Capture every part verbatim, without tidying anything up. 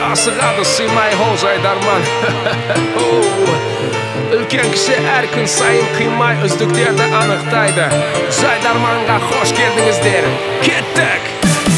асығады сыймай ол жайдарман. Үлкен кіші әр күн сайын қимай үздіктерді анықтайды. Жайдарманға қош келдіңіздер, кеттік!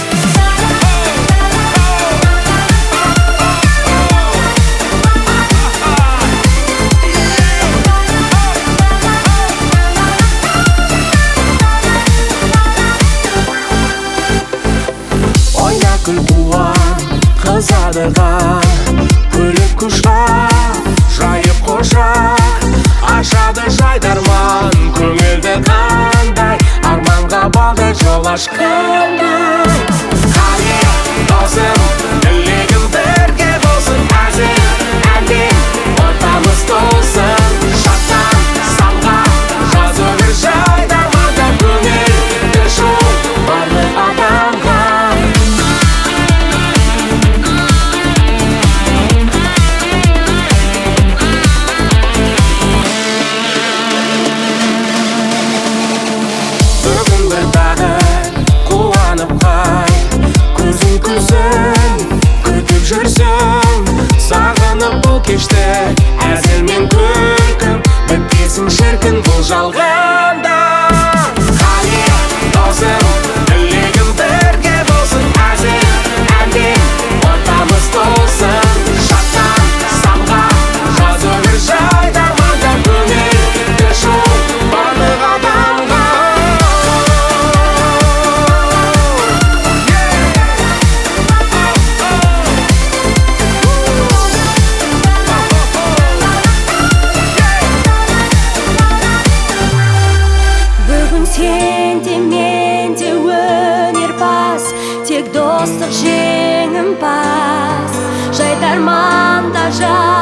Қызадыған көлік құшақ жайып қошақ ашады жайдарман көңілді қандай арманға балдай жол ашқандай. Қане досым, тілегім бірге болсын, әзір әлем ортамыз толсын. Шаттан самға жазу бір жайдарманда көңілді жол барлық адамға. Күтіп жүрсің, сағынып бұл кешті, әзіл мен күлкім бітпесін шіркін бұл жалғанда. Қане досым, тілегім бірге болсын, әзіл әлем ортамыз толсын. Шаттан самға жазу бір жайдарманда көңілді жол барлық адамға. Сен де мен де өнерпаз, тек достық жеңімпаз. Жайдарманда жай